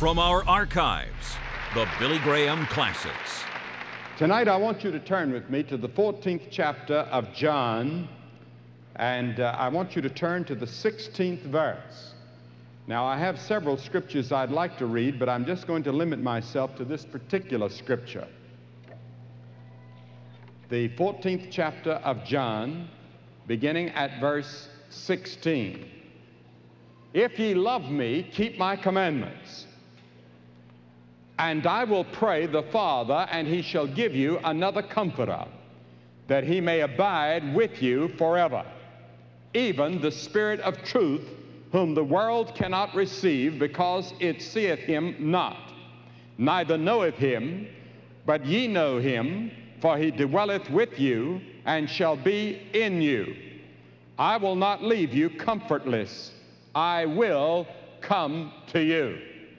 from our archives, the Billy Graham Classics. Tonight I want you to turn with me to the 14th chapter of John, and I want you to turn to the 16th verse. Now I have several scriptures I'd like to read, but I'm just going to limit myself to this particular scripture. The 14th chapter of John, beginning at verse 16. If ye love me, keep my commandments. And I will pray the Father, and he shall give you another comforter, that he may abide with you forever, even the Spirit of truth, whom the world cannot receive, because it seeth him not, neither knoweth him, but ye know him, for he dwelleth with you, and shall be in you. I will not leave you comfortless. I will come to you.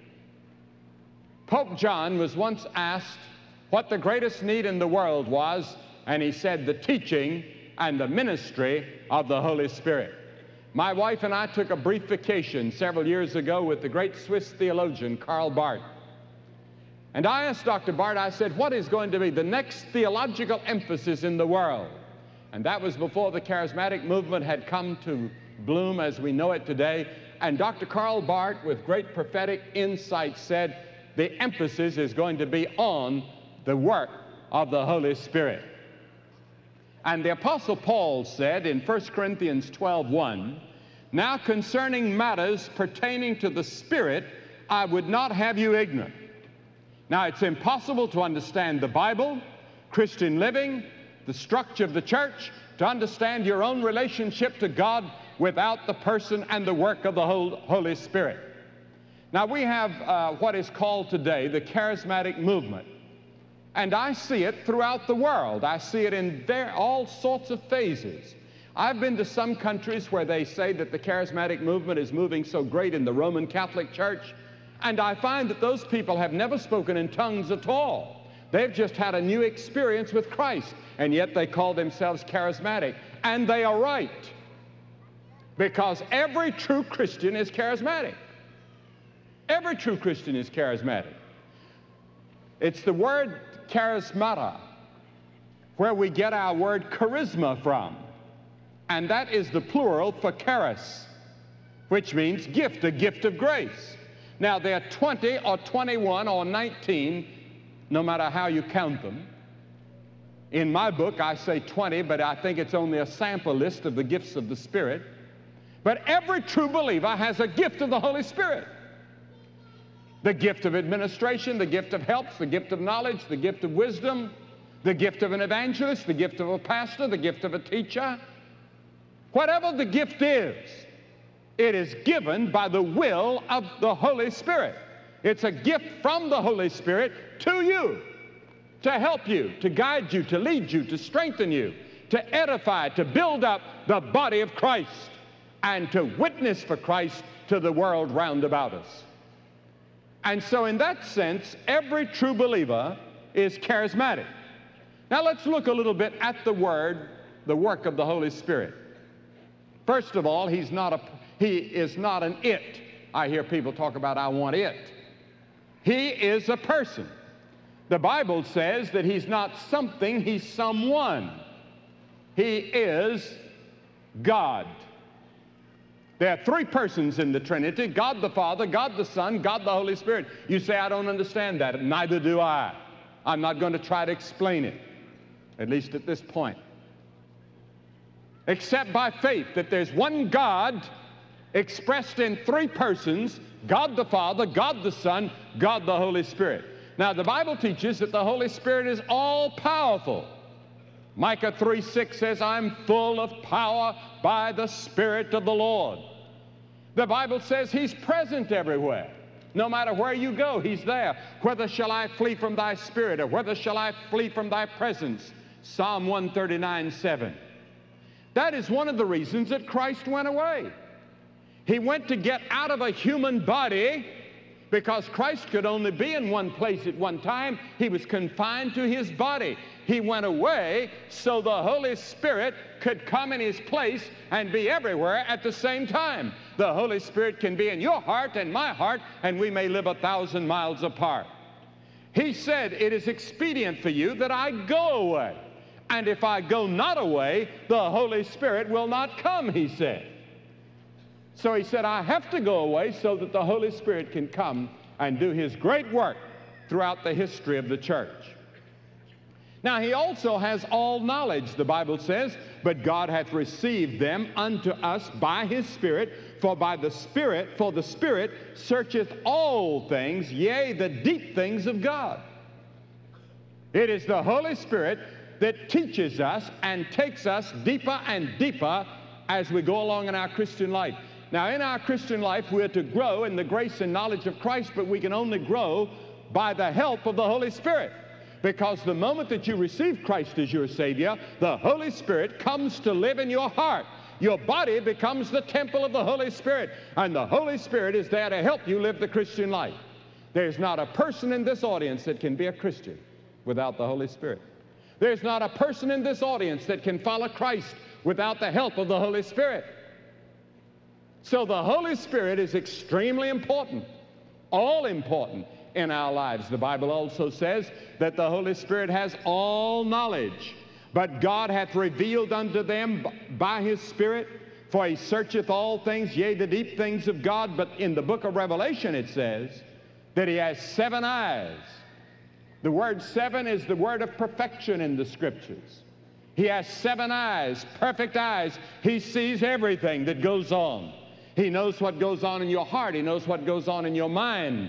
Pope John was once asked what the greatest need in the world was, and he said the teaching and the ministry of the Holy Spirit. My wife and I took a brief vacation several years ago with the great Swiss theologian Karl Barth. And I asked Dr. Barth, I said, what is going to be the next theological emphasis in the world? And that was before the charismatic movement had come to bloom as we know it today. And Dr. Karl Barth, with great prophetic insight, said the emphasis is going to be on the work of the Holy Spirit. And the Apostle Paul said in 1 Corinthians 12:1, now concerning matters pertaining to the Spirit, I would not have you ignorant. Now, it's impossible to understand the Bible, Christian living, the structure of the church, to understand your own relationship to God without the person and the work of the Holy Spirit. Now, we have what is called today the charismatic movement. And I see it throughout the world. I see it in all sorts of phases. I've been to some countries where they say that the charismatic movement is moving so great in the Roman Catholic Church, and I find that those people have never spoken in tongues at all. They've just had a new experience with Christ, and yet they call themselves charismatic. And they are right, because every true Christian is charismatic. Every true Christian is charismatic. It's the word charismata where we get our word charisma from, and that is the plural for charis, which means gift, a gift of grace. Now, there are 20 or 21 or 19, no matter how you count them. In my book, I say 20, but I think it's only a sample list of the gifts of the Spirit. But every true believer has a gift of the Holy Spirit. The gift of administration, the gift of helps, the gift of knowledge, the gift of wisdom, the gift of an evangelist, the gift of a pastor, the gift of a teacher. Whatever the gift is, it is given by the will of the Holy Spirit. It's a gift from the Holy Spirit to you, to help you, to guide you, to lead you, to strengthen you, to edify, to build up the body of Christ, and to witness for Christ to the world round about us. And so in that sense, every true believer is charismatic. Now let's look a little bit at the word, the work of the Holy Spirit. First of all, he is not an it. I hear people talk about, I want it. He is a person. The Bible says that he's not something, he's someone. He is God. There are three persons in the Trinity: God the Father, God the Son, God the Holy Spirit. You say, I don't understand that. Neither do I. I'm not going to try to explain it, at least at this point. Except by faith that there's one God expressed in three persons: God the Father, God the Son, God the Holy Spirit. Now, the Bible teaches that the Holy Spirit is all-powerful. Micah 3:6 says, I'm full of power by the Spirit of the Lord. The Bible says he's present everywhere. No matter where you go, he's there. Whither shall I flee from thy spirit, or whither shall I flee from thy presence? Psalm 139:7. That is one of the reasons that Christ went away. He went to get out of a human body Because Christ could only be in one place at one time. He was confined to his body. He went away so the Holy Spirit could come in his place and be everywhere at the same time. The Holy Spirit can be in your heart and my heart, and we may live 1,000 miles apart. He said, it is expedient for you that I go away. And if I go not away, the Holy Spirit will not come, he said. So he said, I have to go away so that the Holy Spirit can come and do his great work throughout the history of the church. Now, he also has all knowledge, the Bible says, but God hath received them unto us by his Spirit, for the Spirit searcheth all things, yea, the deep things of God. It is the Holy Spirit that teaches us and takes us deeper and deeper as we go along in our Christian life. Now, in our Christian life, we're to grow in the grace and knowledge of Christ, but we can only grow by the help of the Holy Spirit. Because the moment that you receive Christ as your Savior, the Holy Spirit comes to live in your heart. Your body becomes the temple of the Holy Spirit, and the Holy Spirit is there to help you live the Christian life. There's not a person in this audience that can be a Christian without the Holy Spirit. There's not a person in this audience that can follow Christ without the help of the Holy Spirit. So the Holy Spirit is extremely important, all important in our lives. The Bible also says that the Holy Spirit has all knowledge, but God hath revealed unto them by his Spirit, for he searcheth all things, yea, the deep things of God. But in the book of Revelation it says that he has 7 eyes. The word 7 is the word of perfection in the Scriptures. He has 7 eyes, perfect eyes. He sees everything that goes on. He knows what goes on in your heart. He knows what goes on in your mind.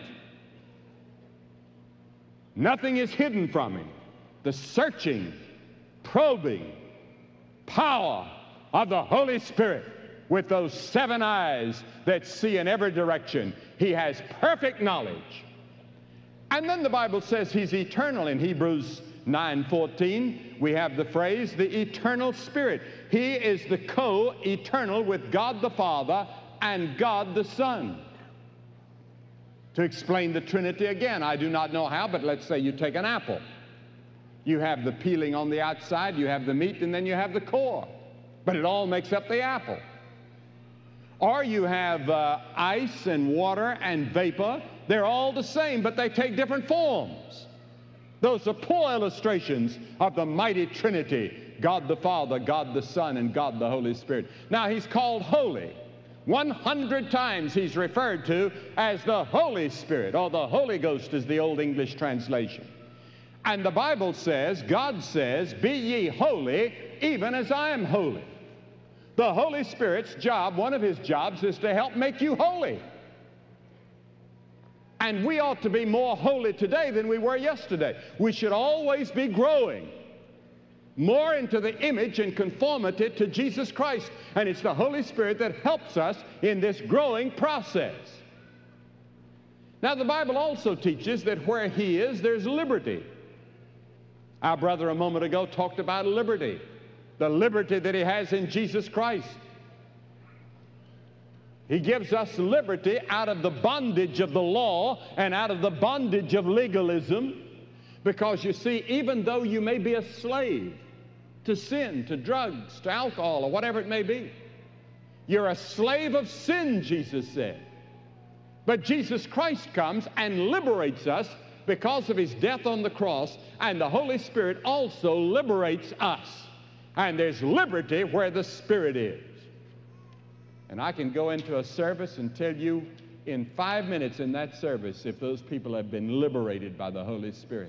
Nothing is hidden from him. The searching, probing power of the Holy Spirit with those 7 eyes that see in every direction. He has perfect knowledge. And then the Bible says he's eternal. In Hebrews 9:14, we have the phrase, the eternal Spirit. He is the co-eternal with God the Father and God the Son. To explain the Trinity again, I do not know how, but let's say you take an apple. You have the peeling on the outside, you have the meat, and then you have the core. But it all makes up the apple. Or you have ice and water and vapor. They're all the same, but they take different forms. Those are poor illustrations of the mighty Trinity, God the Father, God the Son, and God the Holy Spirit. Now, he's called holy. 100 times he's referred to as the Holy Spirit, or the Holy Ghost is the Old English translation. And the Bible says, God says, be ye holy, even as I am holy. The Holy Spirit's job, one of his jobs, is to help make you holy. And we ought to be more holy today than we were yesterday. We should always be growing more into the image and conformity to Jesus Christ. And it's the Holy Spirit that helps us in this growing process. Now, the Bible also teaches that where he is, there's liberty. Our brother a moment ago talked about liberty, the liberty that he has in Jesus Christ. He gives us liberty out of the bondage of the law and out of the bondage of legalism, because you see, even though you may be a slave to sin, to drugs, to alcohol, or whatever it may be, you're a slave of sin, Jesus said. But Jesus Christ comes and liberates us because of his death on the cross, and the Holy Spirit also liberates us. And there's liberty where the Spirit is. And I can go into a service and tell you in 5 minutes in that service if those people have been liberated by the Holy Spirit.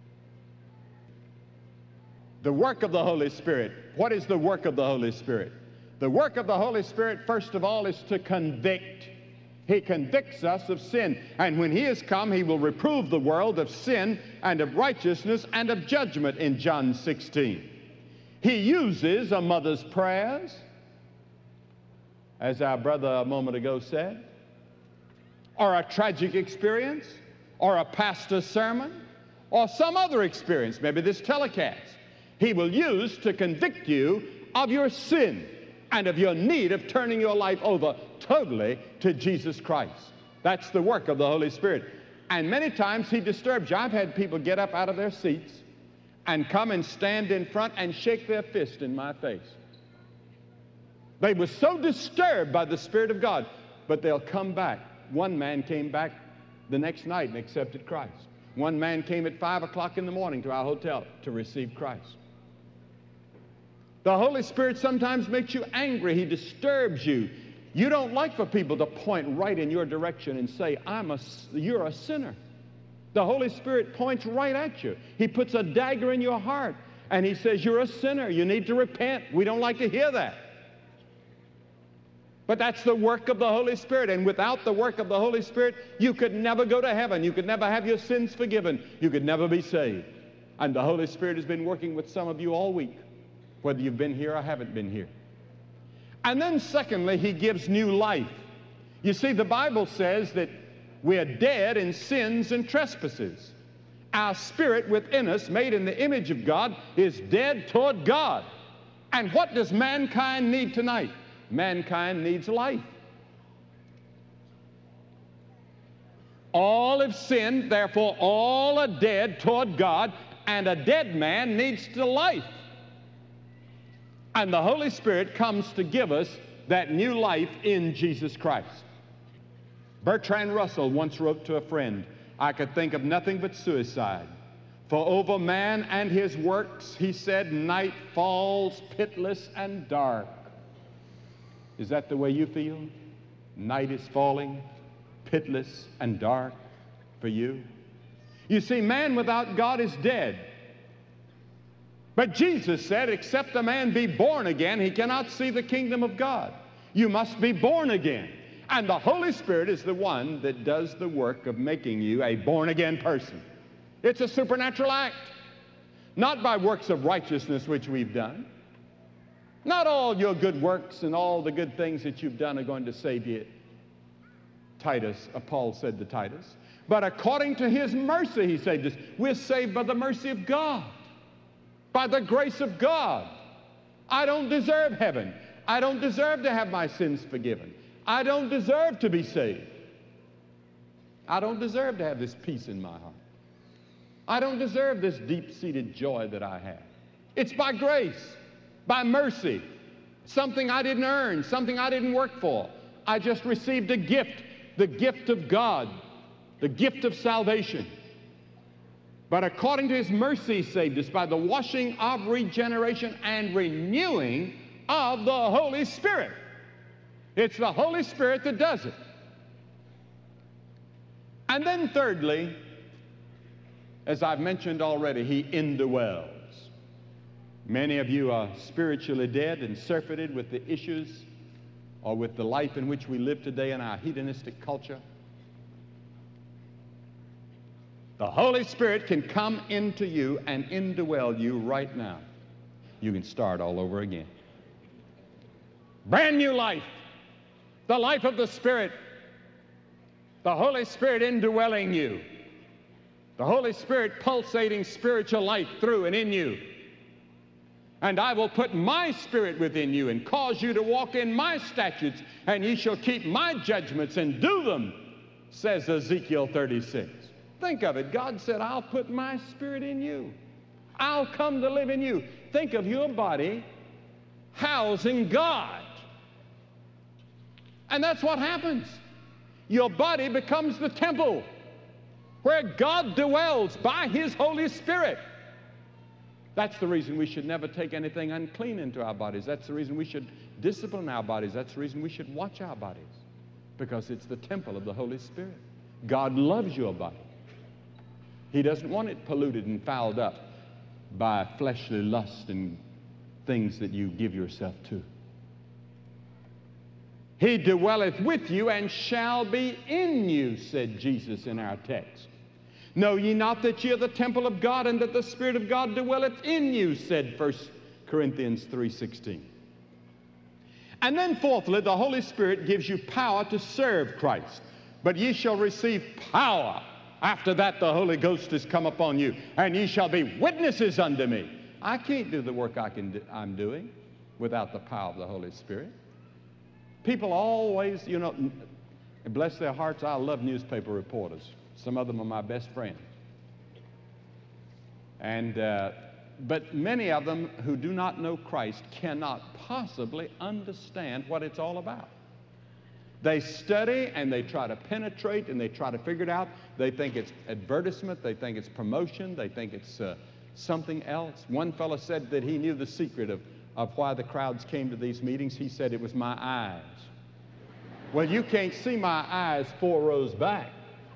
The work of the Holy Spirit. What is the work of the Holy Spirit? The work of the Holy Spirit, first of all, is to convict. He convicts us of sin. And when he has come, he will reprove the world of sin and of righteousness and of judgment in John 16. He uses a mother's prayers, as our brother a moment ago said, or a tragic experience, or a pastor's sermon, or some other experience, maybe this telecast. He will use to convict you of your sin and of your need of turning your life over totally to Jesus Christ. That's the work of the Holy Spirit. And many times he disturbs you. I've had people get up out of their seats and come and stand in front and shake their fist in my face. They were so disturbed by the Spirit of God, but they'll come back. One man came back the next night and accepted Christ. One man came at 5 o'clock in the morning to our hotel to receive Christ. The Holy Spirit sometimes makes you angry. He disturbs you. You don't like for people to point right in your direction and say, you're a sinner. The Holy Spirit points right at you. He puts a dagger in your heart and he says, you're a sinner. You need to repent. We don't like to hear that. But that's the work of the Holy Spirit. And without the work of the Holy Spirit, you could never go to heaven. You could never have your sins forgiven. You could never be saved. And the Holy Spirit has been working with some of you all week, whether you've been here or haven't been here. And then secondly, he gives new life. You see, the Bible says that we are dead in sins and trespasses. Our spirit within us, made in the image of God, is dead toward God. And what does mankind need tonight? Mankind needs life. All have sinned, therefore all are dead toward God, and a dead man needs to life. And the Holy Spirit comes to give us that new life in Jesus Christ. Bertrand Russell once wrote to a friend, I could think of nothing but suicide. For over man and his works, he said, night falls pitiless and dark. Is that the way you feel? Night is falling, pitiless and dark for you? You see, man without God is dead. But Jesus said, except a man be born again, he cannot see the kingdom of God. You must be born again. And the Holy Spirit is the one that does the work of making you a born-again person. It's a supernatural act, not by works of righteousness which we've done. Not all your good works and all the good things that you've done are going to save you, Paul said to Titus. But according to his mercy, he saved us. We're saved by the mercy of God, by the grace of God. I don't deserve heaven. I don't deserve to have my sins forgiven. I don't deserve to be saved. I don't deserve to have this peace in my heart. I don't deserve this deep-seated joy that I have. It's by grace, by mercy, something I didn't earn, something I didn't work for. I just received a gift, the gift of God, the gift of salvation. But according to his mercy, he saved us by the washing of regeneration and renewing of the Holy Spirit. It's the Holy Spirit that does it. And then thirdly, as I've mentioned already, he indwells. Many of you are spiritually dead and surfeited with the issues or with the life in which we live today in our hedonistic culture. The Holy Spirit can come into you and indwell you right now. You can start all over again. Brand new life. The life of the Spirit. The Holy Spirit indwelling you. The Holy Spirit pulsating spiritual life through and in you. And I will put my Spirit within you and cause you to walk in my statutes, and ye shall keep my judgments and do them, says Ezekiel 36. Think of it. God said, I'll put my Spirit in you. I'll come to live in you. Think of your body housing God. And that's what happens. Your body becomes the temple where God dwells by his Holy Spirit. That's the reason we should never take anything unclean into our bodies. That's the reason we should discipline our bodies. That's the reason we should watch our bodies, because it's the temple of the Holy Spirit. God loves your body. He doesn't want it polluted and fouled up by fleshly lust and things that you give yourself to. He dwelleth with you and shall be in you, said Jesus in our text. Know ye not that ye are the temple of God, and that the Spirit of God dwelleth in you, said 1 Corinthians 3:16. And then fourthly, the Holy Spirit gives you power to serve Christ. But ye shall receive power. After that, the Holy Ghost is come upon you, and ye shall be witnesses unto me. I can't do the work I'm doing without the power of the Holy Spirit. People always, And bless their hearts, I love newspaper reporters. Some of them are my best friends. But many of them who do not know Christ cannot possibly understand what it's all about. They study and they try to penetrate and they try to figure it out. They think it's advertisement, they think it's promotion, they think it's something else. One fellow said that he knew the secret of why the crowds came to these meetings. He said it was my eyes. Well, you can't see my eyes 4 rows back.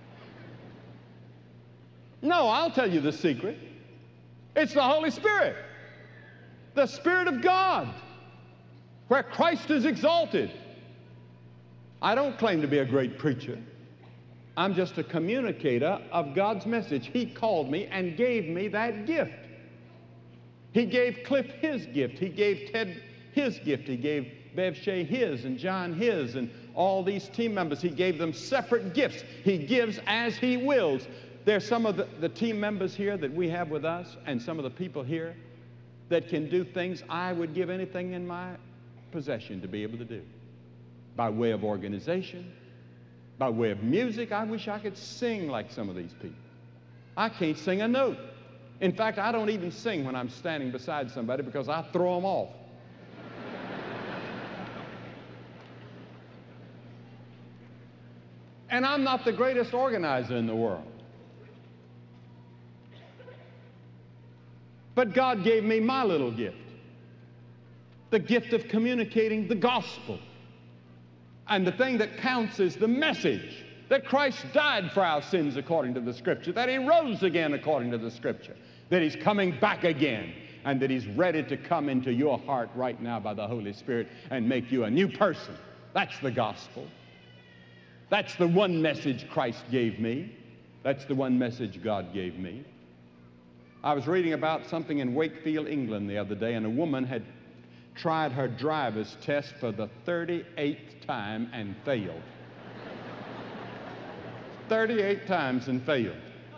No, I'll tell you the secret. It's the Holy Spirit, the Spirit of God, where Christ is exalted. I don't claim to be a great preacher. I'm just a communicator of God's message. He called me and gave me that gift. He gave Cliff his gift. He gave Ted his gift. He gave Bev Shea his and John his and all these team members. He gave them separate gifts. He gives as He wills. There's some of the team members here that we have with us and some of the people here that can do things I would give anything in my possession to be able to do. By way of organization, by way of music, I wish I could sing like some of these people. I can't sing a note. In fact, I don't even sing when I'm standing beside somebody because I throw them off. And I'm not the greatest organizer in the world. But God gave me my little gift, the gift of communicating the gospel. And the thing that counts is the message that Christ died for our sins according to the Scripture, that He rose again according to the Scripture, that He's coming back again, and that He's ready to come into your heart right now by the Holy Spirit and make you a new person. That's the gospel. That's the one message Christ gave me. That's the one message God gave me. I was reading about something in Wakefield, England the other day, and a woman had tried her driver's test for the 38th time and failed. 38 times and failed.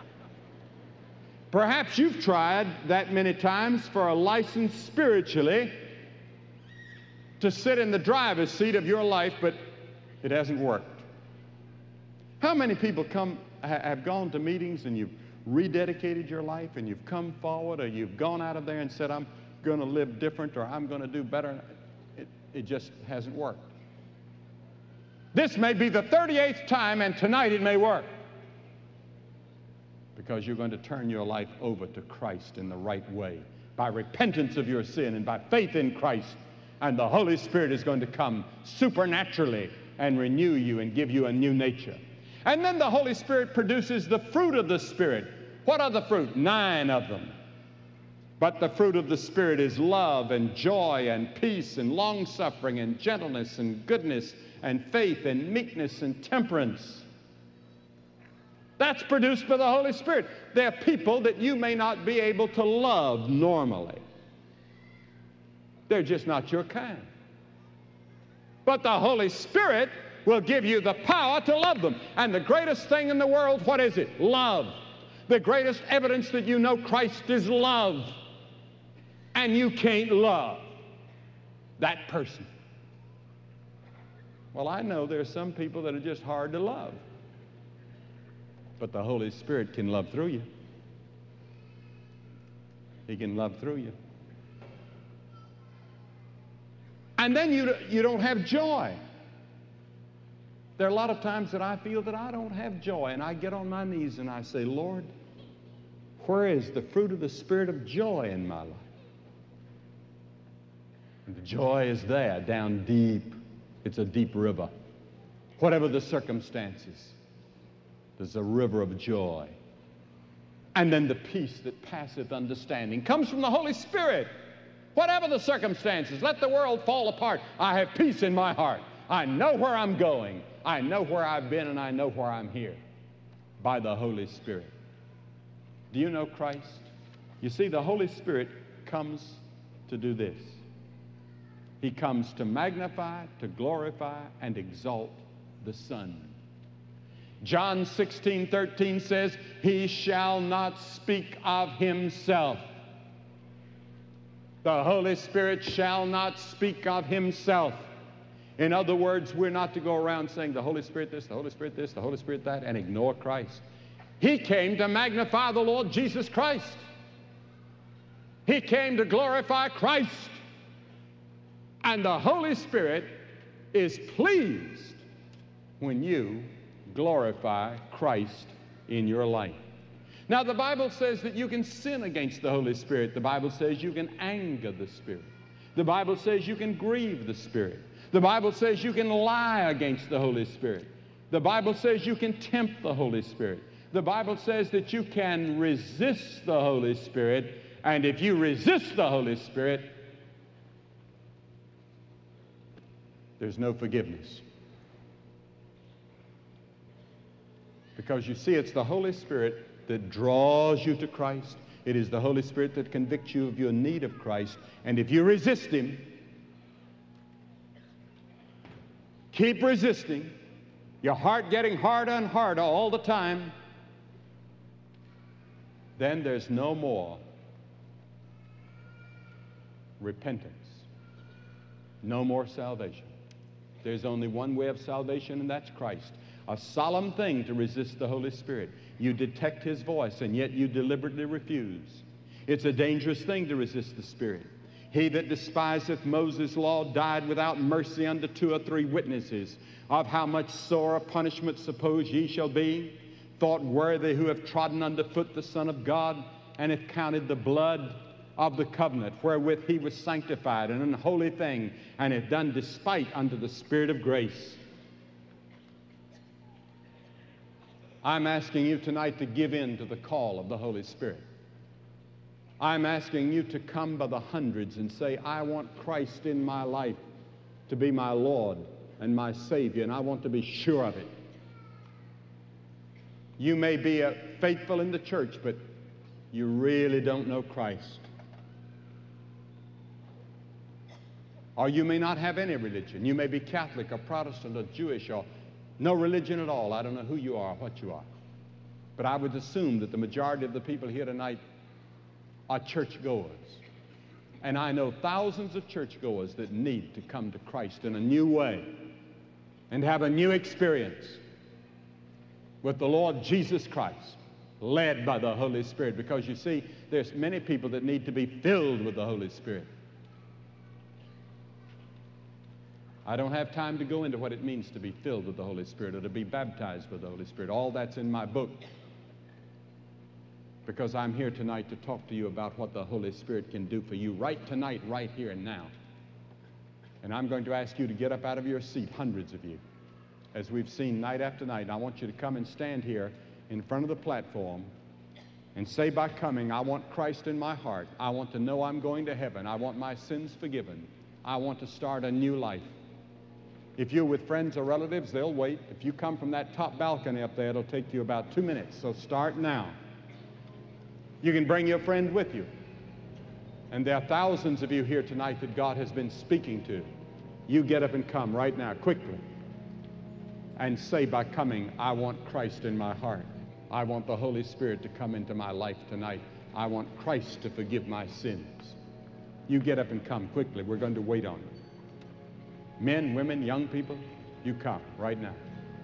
Perhaps you've tried that many times for a license spiritually to sit in the driver's seat of your life, but it hasn't worked. How many people have gone to meetings and you've rededicated your life and you've come forward, or you've gone out of there and said, I'm going to live different, or I'm going to do better? It just hasn't worked. This may be the 38th time, and tonight it may work, because you're going to turn your life over to Christ in the right way by repentance of your sin and by faith in Christ, and the Holy Spirit is going to come supernaturally and renew you and give you a new nature. And then the Holy Spirit produces the fruit of the Spirit. What are the fruit? 9 of them. But the fruit of the Spirit is love and joy and peace and long-suffering and gentleness and goodness and faith and meekness and temperance. That's produced by the Holy Spirit. There are people that you may not be able to love normally. They're just not your kind. But the Holy Spirit will give you the power to love them. And the greatest thing in the world, what is it? Love. The greatest evidence that you know Christ is love. And you can't love that person. Well, I know there's some people that are just hard to love. But the Holy Spirit can love through you. He can love through you. And then you don't have joy. There are a lot of times that I feel that I don't have joy, and I get on my knees and I say, Lord, where is the fruit of the Spirit of joy in my life? And the joy is there, down deep. It's a deep river. Whatever the circumstances, there's a river of joy. And then the peace that passeth understanding comes from the Holy Spirit. Whatever the circumstances, let the world fall apart. I have peace in my heart. I know where I'm going. I know where I've been, and I know where I'm here by the Holy Spirit. Do you know Christ? You see, the Holy Spirit comes to do this. He comes to magnify, to glorify, and exalt the Son. John 16:13 says, He shall not speak of Himself. The Holy Spirit shall not speak of Himself. In other words, we're not to go around saying the Holy Spirit this, the Holy Spirit this, the Holy Spirit that, and ignore Christ. He came to magnify the Lord Jesus Christ. He came to glorify Christ. And the Holy Spirit is pleased when you glorify Christ in your life. Now, the Bible says that you can sin against the Holy Spirit. The Bible says you can anger the Spirit. The Bible says you can grieve the Spirit. The Bible says you can lie against the Holy Spirit. The Bible says you can tempt the Holy Spirit. The Bible says that you can resist the Holy Spirit, and if you resist the Holy Spirit, there's no forgiveness. Because you see, it's the Holy Spirit that draws you to Christ. It is the Holy Spirit that convicts you of your need of Christ. And if you resist Him, keep resisting, your heart getting harder and harder all the time, then there's no more repentance, no more salvation. There's only one way of salvation, and that's Christ. A solemn thing to resist the Holy Spirit. You detect His voice, and yet you deliberately refuse. It's a dangerous thing to resist the Spirit. He that despiseth Moses' law died without mercy unto 2 or 3 witnesses. Of how much sorer punishment suppose ye shall be? Thought worthy who have trodden under foot the Son of God, and have counted the blood of the covenant wherewith He was sanctified an unholy thing, and hath done despite unto the Spirit of grace. I'm asking you tonight to give in to the call of the Holy Spirit. I'm asking you to come by the hundreds and say, I want Christ in my life to be my Lord and my Savior, and I want to be sure of it. You may be faithful in the church, but you really don't know Christ. Or you may not have any religion. You may be Catholic or Protestant or Jewish or no religion at all. I don't know who you are or what you are. But I would assume that the majority of the people here tonight are churchgoers. And I know thousands of churchgoers that need to come to Christ in a new way and have a new experience with the Lord Jesus Christ, led by the Holy Spirit. Because you see, there's many people that need to be filled with the Holy Spirit. I don't have time to go into what it means to be filled with the Holy Spirit or to be baptized with the Holy Spirit. All that's in my book. Because I'm here tonight to talk to you about what the Holy Spirit can do for you right tonight, right here and now. And I'm going to ask you to get up out of your seat, hundreds of you, as we've seen night after night. And I want you to come and stand here in front of the platform and say by coming, I want Christ in my heart. I want to know I'm going to heaven. I want my sins forgiven. I want to start a new life. If you're with friends or relatives, they'll wait. If you come from that top balcony up there, it'll take you about 2 minutes. So start now. You can bring your friend with you. And there are thousands of you here tonight that God has been speaking to. You get up and come right now, quickly, and say by coming, I want Christ in my heart. I want the Holy Spirit to come into my life tonight. I want Christ to forgive my sins. You get up and come quickly. We're going to wait on you. Men, women, young people, you come right now.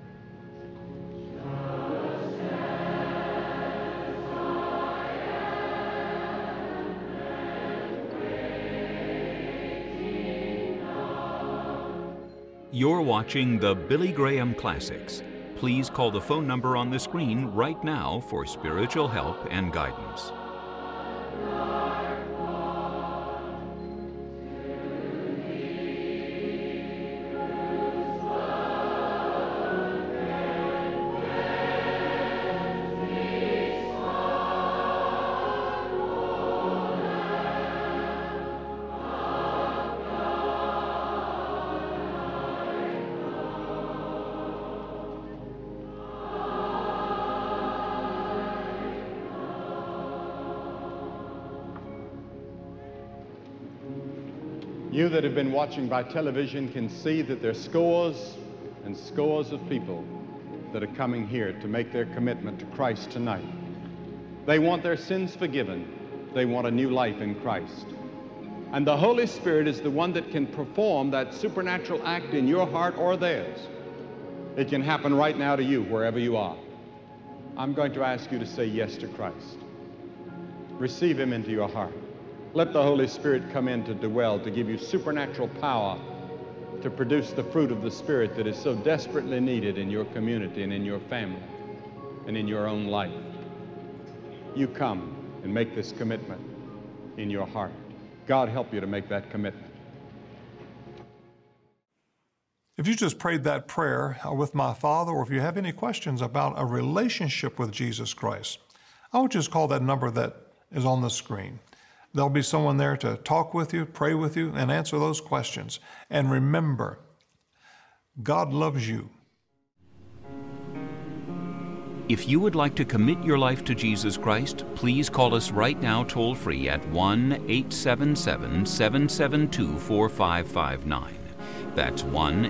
You're watching the Billy Graham Classics. Please call the phone number on the screen right now for spiritual help and guidance. You that have been watching by television can see that there are scores and scores of people that are coming here to make their commitment to Christ tonight. They want their sins forgiven. They want a new life in Christ. And the Holy Spirit is the one that can perform that supernatural act in your heart or theirs. It can happen right now to you, wherever you are. I'm going to ask you to say yes to Christ. Receive Him into your heart. Let the Holy Spirit come in to dwell, to give you supernatural power to produce the fruit of the Spirit that is so desperately needed in your community and in your family and in your own life. You come and make this commitment in your heart. God help you to make that commitment. If you just prayed that prayer with my Father, or if you have any questions about a relationship with Jesus Christ, I would just call that number that is on the screen. There'll be someone there to talk with you, pray with you, and answer those questions. And remember, God loves you. If you would like to commit your life to Jesus Christ, please call us right now toll-free at 1-877-772-4559. That's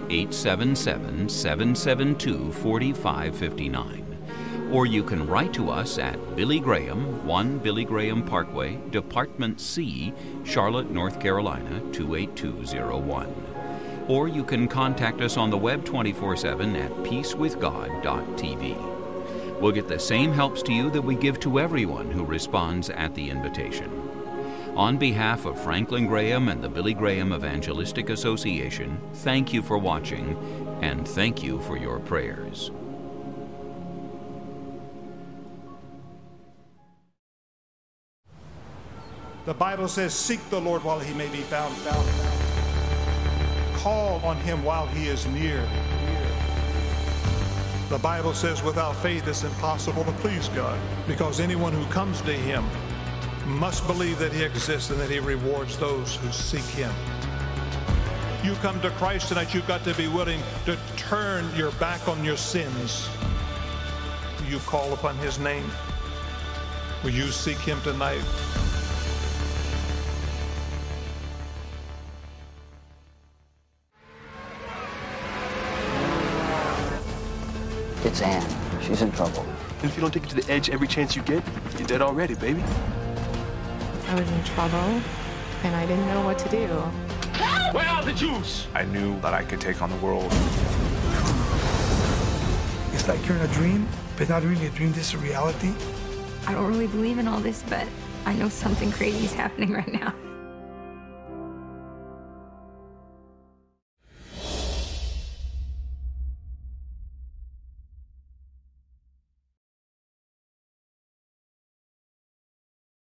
1-877-772-4559. Or you can write to us at Billy Graham, 1 Billy Graham Parkway, Department C, Charlotte, North Carolina, 28201. Or you can contact us on the web 24/7 at peacewithgod.tv. We'll get the same helps to you that we give to everyone who responds at the invitation. On behalf of Franklin Graham and the Billy Graham Evangelistic Association, thank you for watching, and thank you for your prayers. The Bible says, seek the Lord while He may be found. Call on Him while He is near. The Bible says, without faith it's impossible to please God, because anyone who comes to Him must believe that He exists and that He rewards those who seek Him. You come to Christ tonight, you've got to be willing to turn your back on your sins. Will you call upon His name? Will you seek Him tonight? It's Anne. She's in trouble. And if you don't take it to the edge every chance you get, you're dead already, baby. I was in trouble, and I didn't know what to do. Where are the Jews? I knew that I could take on the world. It's like you're in a dream, but not really a dream. This is a reality. I don't really believe in all this, but I know something crazy is happening right now.